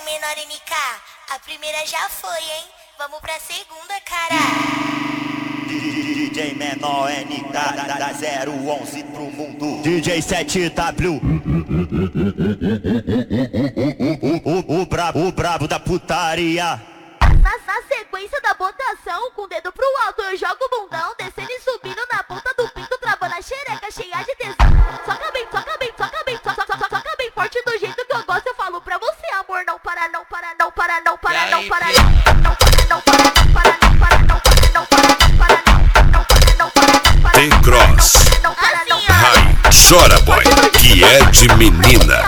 menor NK, a primeira já foi, hein? Vamos pra segunda, cara. DJ menor NK da 011 pro mundo. DJ 7W. O brabo da putaria. Na sequência da botação, com o dedo pro alto eu jogo o bundão, descendo e subindo na ponta do pinto, travando a xereca cheia de tesão. Soca bem, soca bem, soca bem, soca bem forte do jeito que eu gosto. Eu falo pra você, amor, não para, não para, não para, não para, não para, não para, não para, não para, não para, não para, não para, não para, não para, não para. T-Cross, Rai, chora boy, que é de menina.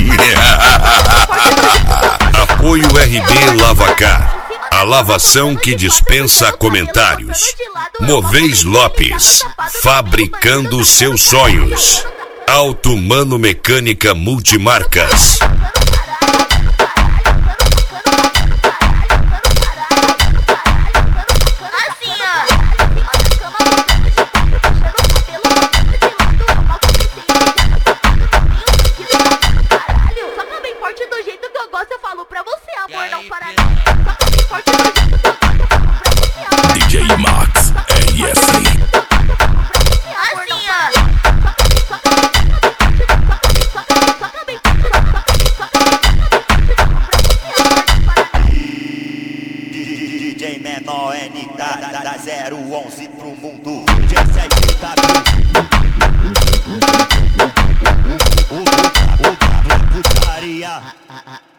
Apoio RD Lavacar, a lavação que dispensa comentários. Moveis Lopes, fabricando seus sonhos. Auto Mano Mecânica Multimarcas. DJ Max RS. DJ menor NK da 011 pro mundo. DJ 7W. O brabo da putaria.